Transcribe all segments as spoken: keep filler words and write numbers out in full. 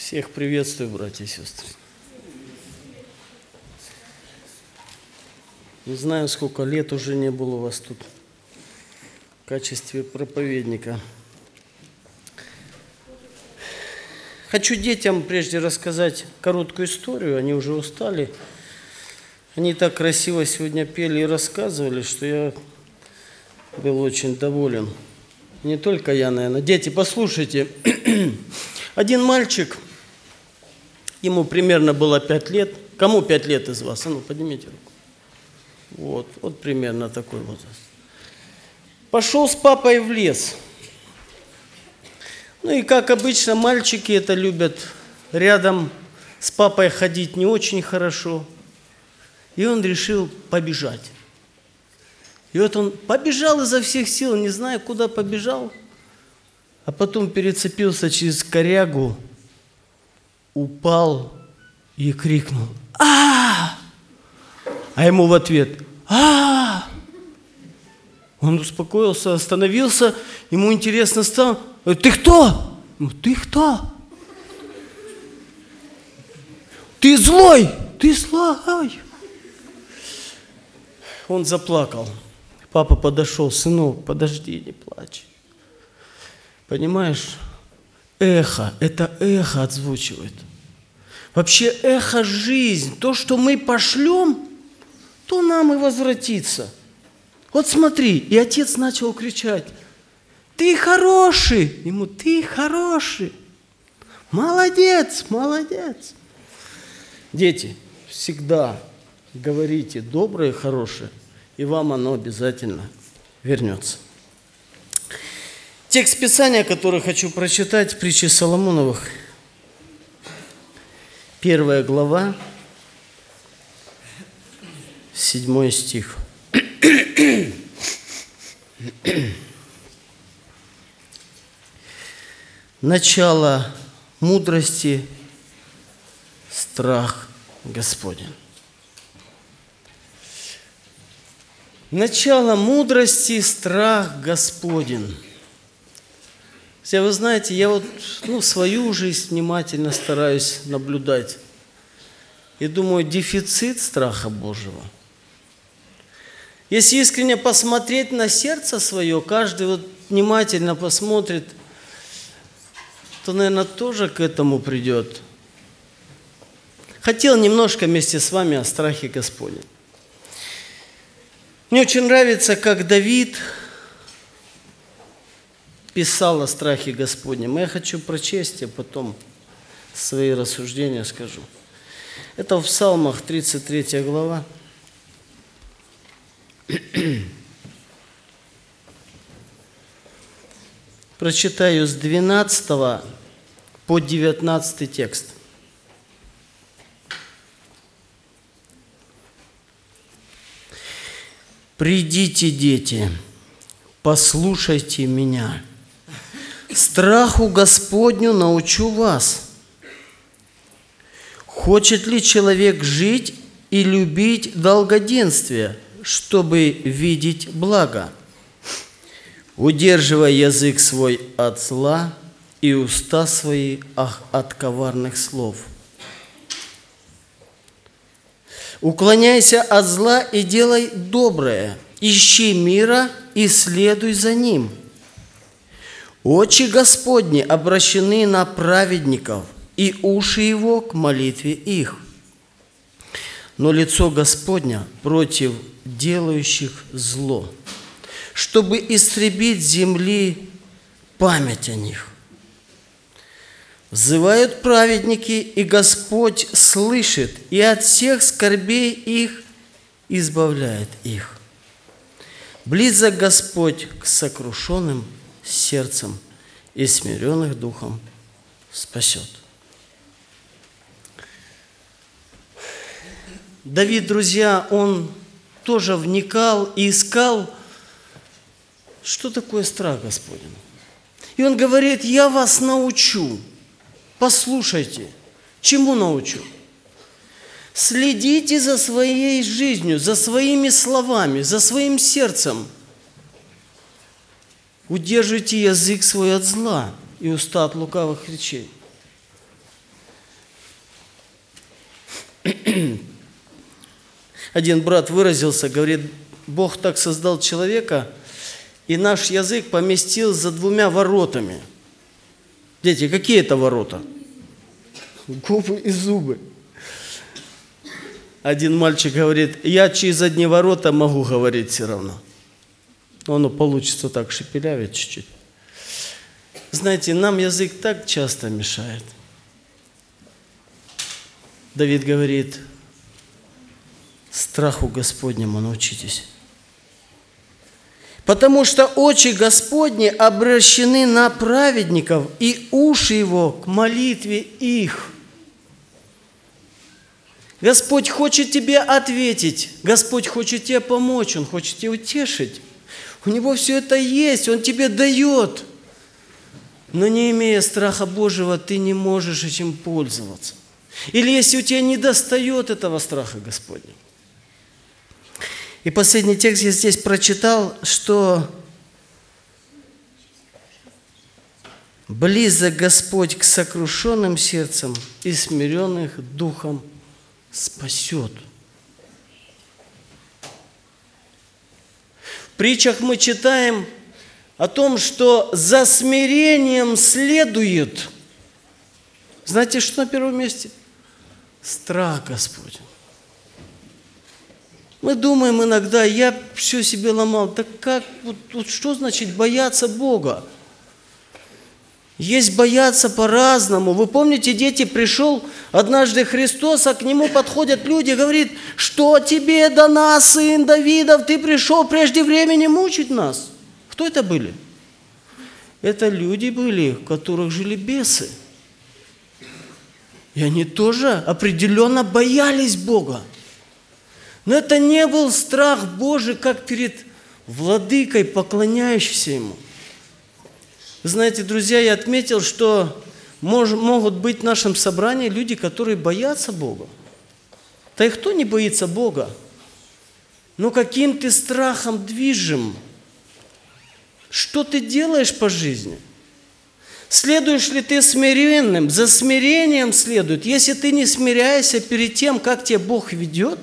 Всех приветствую, братья и сестры. Не знаю, сколько лет уже не было у вас тут в качестве проповедника. Хочу детям прежде рассказать короткую историю, они уже устали. Они так красиво сегодня пели и рассказывали, что я был очень доволен. Не только я, наверное. Дети, послушайте. Один мальчик, ему примерно было пять лет. Кому пять лет из вас? А ну, поднимите руку. Вот, вот примерно такой возраст. Пошел с папой в лес. Ну и как обычно, мальчики это любят. Рядом с папой ходить не очень хорошо. И он решил побежать. И вот он побежал изо всех сил, не знаю, куда побежал, а потом перецепился через корягу, упал и крикнул: «А!» А ему в ответ: «А!» Он успокоился, остановился, ему интересно стало: «Ты кто?» Ну, «Ты кто?» «Ты злой! Ты злой!» Он заплакал. Папа подошел: «Сынок, подожди, не плачь». Понимаешь, эхо, это эхо отзвучивает. Вообще эхо жизнь, то, что мы пошлем, то нам и возвратится. Вот смотри, и отец начал кричать: «Ты хороший!» Ему: «Ты хороший! Молодец, молодец!» Дети, всегда говорите доброе, хорошее, и вам оно обязательно вернется. Текст Писания, который хочу прочитать, притчи Соломоновых, первая глава, седьмой стих. Начало мудрости – страх Господень. Начало мудрости – страх Господень. Все вы знаете, я вот ну, свою жизнь внимательно стараюсь наблюдать. И думаю, дефицит страха Божьего. Если искренне посмотреть на сердце свое, каждый вот внимательно посмотрит, то, наверное, тоже к этому придет. Хотел немножко вместе с вами о страхе Господнем. Мне очень нравится, как Давид писал о страхе Господнем. Я хочу прочесть, а потом свои рассуждения скажу. Это в Псалмах, тридцать третья глава. Прочитаю с двенадцатого по девятнадцатый текст. «Придите, дети, послушайте меня. Страху Господню научу вас. Хочет ли человек жить и любить долгоденствие, чтобы видеть благо? Удерживай язык свой от зла и уста свои от коварных слов. Уклоняйся от зла и делай доброе, ищи мира и следуй за ним. Очи Господни обращены на праведников, и уши его к молитве их. Но лицо Господня против делающих зло, чтобы истребить с земли память о них. Взывают праведники, и Господь слышит, и от всех скорбей их избавляет их. Близок Господь к сокрушенным сердцем, и смиренных духом спасет». Давид, друзья, он тоже вникал и искал, что такое страх Господень. И он говорит: «Я вас научу». Послушайте, чему научу? Следите за своей жизнью, за своими словами, за своим сердцем. Удержите язык свой от зла и уста от лукавых речей. Один брат выразился, говорит, Бог так создал человека, и наш язык поместил за двумя воротами. Дети, какие это ворота? Губы и зубы. Один мальчик говорит, я через одни ворота могу говорить все равно. Оно получится так, шепелявит чуть-чуть. Знаете, нам язык так часто мешает. Давид говорит, страху Господнему научитесь. Потому что очи Господни обращены на праведников, и уши Его к молитве их. Господь хочет тебе ответить, Господь хочет тебе помочь, Он хочет тебя утешить. У Него все это есть, Он тебе дает. Но не имея страха Божьего, ты не можешь этим пользоваться. Или если у тебя не достает этого страха Господня. И последний текст я здесь прочитал, что близок Господь к сокрушенным сердцам и смиренных духом спасет. В притчах мы читаем о том, что за смирением следует. Знаете, что на первом месте? Страх Господень. Мы думаем иногда, я все себе ломал. Так как, вот, вот что значит бояться Бога? Есть бояться по-разному. Вы помните, дети, пришел однажды Христос, а к Нему подходят люди, говорит, что тебе до нас, сын Давидов, ты пришел прежде времени мучить нас. Кто это были? Это люди были, в которых жили бесы. И они тоже определенно боялись Бога. Но это не был страх Божий, как перед владыкой, поклоняющимся Ему. Знаете, друзья, я отметил, что мож, могут быть в нашем собрании люди, которые боятся Бога. Да и кто не боится Бога? Но каким ты страхом движим? Что ты делаешь по жизни? Следуешь ли ты смиренным? За смирением следует. Если ты не смиряешься перед тем, как тебя Бог ведет,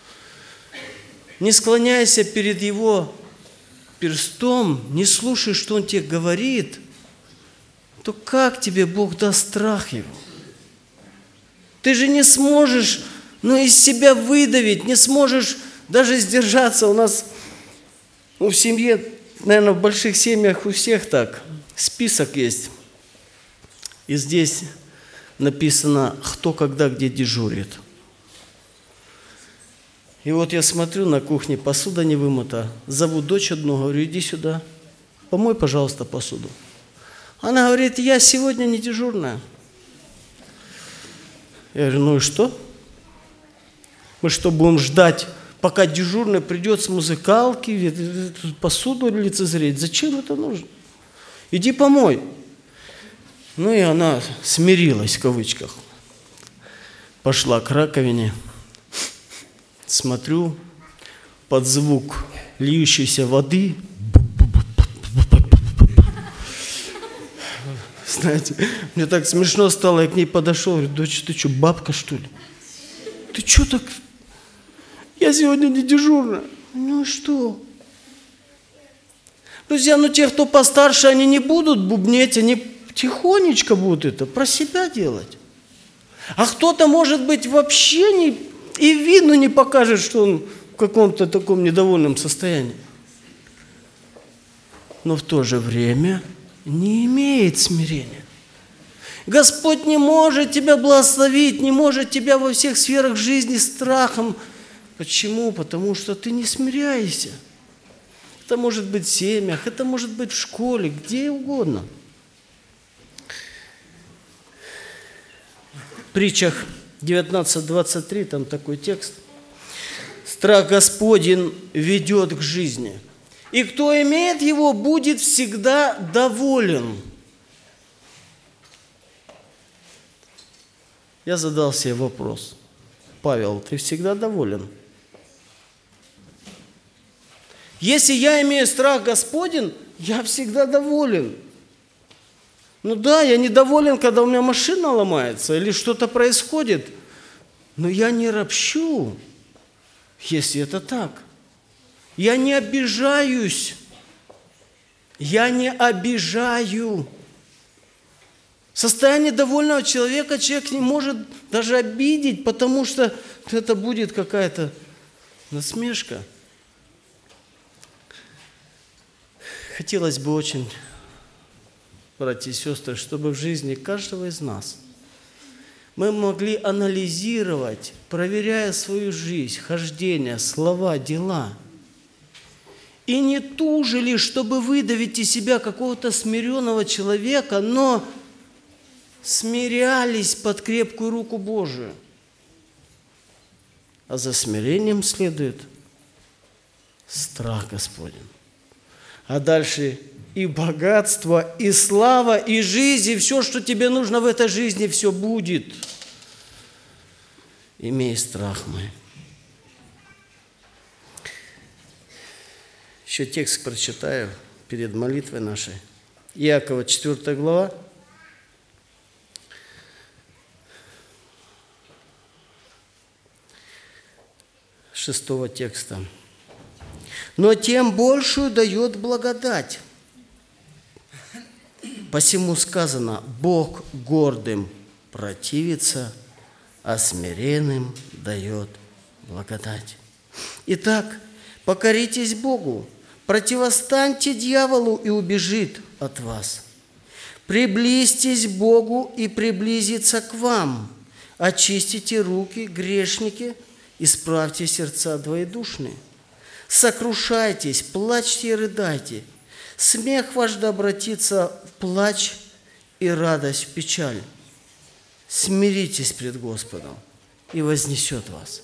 не склоняйся перед Его перстом, не слушай, что Он тебе говорит, то как тебе Бог даст страх Его? Ты же не сможешь, ну, из себя выдавить, не сможешь даже сдержаться. У нас, ну, в семье, наверное, в больших семьях у всех так, список есть. И здесь написано, кто когда где дежурит. И вот я смотрю, на кухне посуда не вымыта. Зову дочь одну, говорю, иди сюда, помой, пожалуйста, посуду. Она говорит, я сегодня не дежурная. Я говорю, ну и что? Мы что, будем ждать, пока дежурный придет с музыкалки, посуду лицезреть? Зачем это нужно? Иди помой. Ну и она смирилась, в кавычках. Пошла к раковине. Смотрю, под звук льющейся воды. Знаете, мне так смешно стало, я к ней подошел, говорю, дочь, ты что, бабка, что ли? Ты что так? Я сегодня не дежурная. Ну и что? Друзья, ну те, кто постарше, они не будут бубнеть, они тихонечко будут это, про себя делать. А кто-то, может быть, вообще не... И видно не покажет, что он в каком-то таком недовольном состоянии. Но в то же время не имеет смирения. Господь не может тебя благословить, не может тебя во всех сферах жизни страхом. Почему? Потому что ты не смиряешься. Это может быть в семьях, это может быть в школе, где угодно. В притчах девятнадцать двадцать три, там такой текст. Страх Господень ведет к жизни. И кто имеет его, будет всегда доволен. Я задал себе вопрос. Павел, ты всегда доволен? Если я имею страх Господень, я всегда доволен. Ну да, я недоволен, когда у меня машина ломается или что-то происходит. Но я не ропщу, если это так. Я не обижаюсь. Я не обижаю. Состояние довольного человека человек не может даже обидеть, потому что это будет какая-то насмешка. Хотелось бы очень, братья и сестры, чтобы в жизни каждого из нас мы могли анализировать, проверяя свою жизнь, хождение, слова, дела. И не тужили, чтобы выдавить из себя какого-то смиренного человека, но смирялись под крепкую руку Божию. А за смирением следует страх Господень. А дальше и богатство, и слава, и жизнь, и все, что тебе нужно в этой жизни, все будет. Имей страх мой. Еще текст прочитаю перед молитвой нашей. Иакова, четвёртая глава. Шестого текста. Но тем большую дает благодать. Посему сказано, Бог гордым противится, а смиренным дает благодать. Итак, покоритесь Богу, противостаньте дьяволу и убежит от вас. Приблизьтесь к Богу и приблизится к вам. Очистите руки, грешники, исправьте сердца двоедушные. Сокрушайтесь, плачьте и рыдайте. Смех ваш да обратится в плач и радость в печаль. Смиритесь пред Господом, и вознесет вас.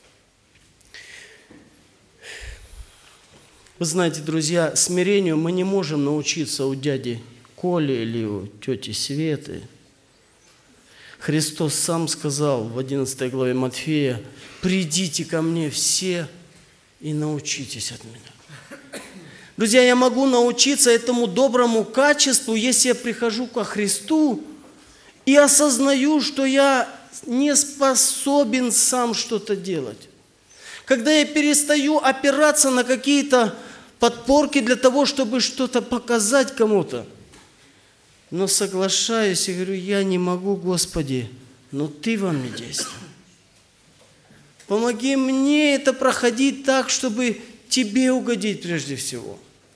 Вы знаете, друзья, смирению мы не можем научиться у дяди Коли или у тети Светы. Христос сам сказал в одиннадцатой главе Матфея, «Придите ко мне все и научитесь от меня». Друзья, я могу научиться этому доброму качеству, если я прихожу ко Христу и осознаю, что я не способен сам что-то делать. Когда я перестаю опираться на какие-то подпорки для того, чтобы что-то показать кому-то, но соглашаюсь и говорю, я не могу, Господи, но Ты во мне действуй. Помоги мне это проходить так, чтобы Тебе угодить прежде всего.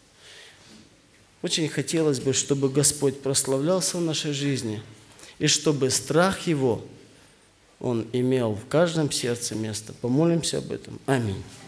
Очень хотелось бы, чтобы Господь прославлялся в нашей жизни, и чтобы страх Его, Он имел в каждом сердце место. Помолимся об этом. Аминь.